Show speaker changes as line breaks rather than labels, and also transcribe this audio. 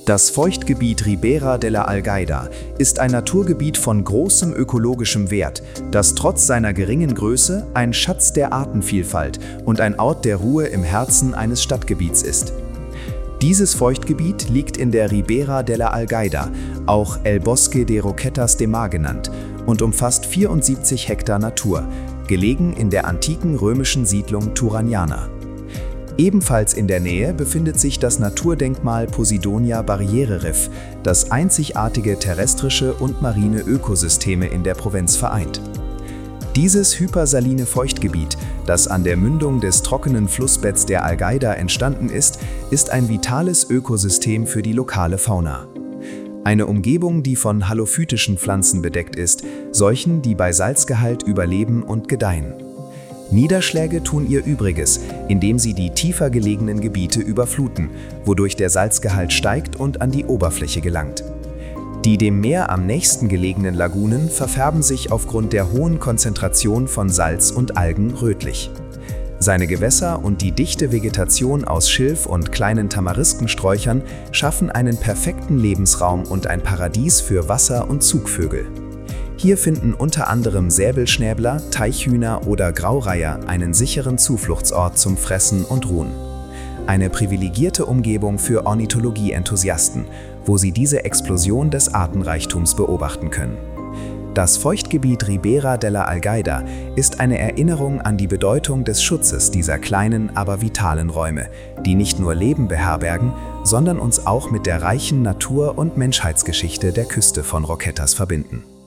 Das Feuchtgebiet Ribera de la Algaida ist ein Naturgebiet von großem ökologischem Wert, das trotz seiner geringen Größe ein Schatz der Artenvielfalt und ein Ort der Ruhe im Herzen eines Stadtgebiets ist. Dieses Feuchtgebiet liegt in der Ribera de la Algaida, auch El Bosque de Roquetas de Mar genannt, und umfasst 74 Hektar Natur, gelegen in der antiken römischen Siedlung Turaniana. Ebenfalls in der Nähe befindet sich das Naturdenkmal Posidonia Barriereriff, das einzigartige terrestrische und marine Ökosysteme in der Provinz vereint. Dieses hypersaline Feuchtgebiet, das an der Mündung des trockenen Flussbetts der Algaida entstanden ist ein vitales Ökosystem für die lokale Fauna. Eine Umgebung, die von halophytischen Pflanzen bedeckt ist, solchen, die bei Salzgehalt überleben und gedeihen. Niederschläge tun ihr Übriges, indem sie die tiefer gelegenen Gebiete überfluten, wodurch der Salzgehalt steigt und an die Oberfläche gelangt. Die dem Meer am nächsten gelegenen Lagunen verfärben sich aufgrund der hohen Konzentration von Salz und Algen rötlich. Seine Gewässer und die dichte Vegetation aus Schilf und kleinen Tamariskensträuchern schaffen einen perfekten Lebensraum und ein Paradies für Wasser- und Zugvögel. Hier finden unter anderem Säbelschnäbler, Teichhühner oder Graureiher einen sicheren Zufluchtsort zum Fressen und Ruhen. Eine privilegierte Umgebung für Ornithologie-Enthusiasten, wo sie diese Explosion des Artenreichtums beobachten können. Das Feuchtgebiet Ribera de la Algaida ist eine Erinnerung an die Bedeutung des Schutzes dieser kleinen, aber vitalen Räume, die nicht nur Leben beherbergen, sondern uns auch mit der reichen Natur- und Menschheitsgeschichte der Küste von Roquetas verbinden.